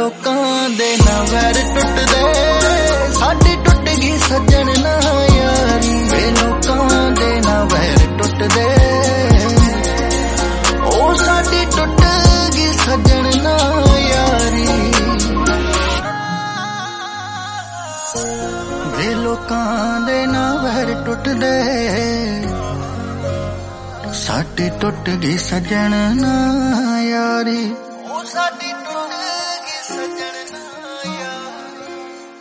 ਲੋਕਾਂ ਦੇ ਨਾ ਵੈਰ ਟੁੱਟਦੇ, ਸਾਡੀ ਟੁੱਟ ਗਈ ਸੱਜਣ ਨਾ ਯਾਰੀ ਵੇ ਲੋਕਾਂ ਦੇ ਨਾ ਵੈਰ ਟੁੱਟਦੇ, ਉਹ ਸਾਡੀ ਟੁੱਟ ਗਈ ਸੱਜਣ ਨਾ ਯਾਰੀ ਵੇ ਲੋਕਾਂ ਦੇ ਨਾ ਵੈਰ ਟੁੱਟਦੇ, ਸਾਡੀ ਟੁੱਟ ਗਈ ਸੱਜਣ ਨਾ ਯਾਰੀ ਉਹ ਸਾਡੀ ਟੁੱਟ ਗਈ ਸੱਜਣ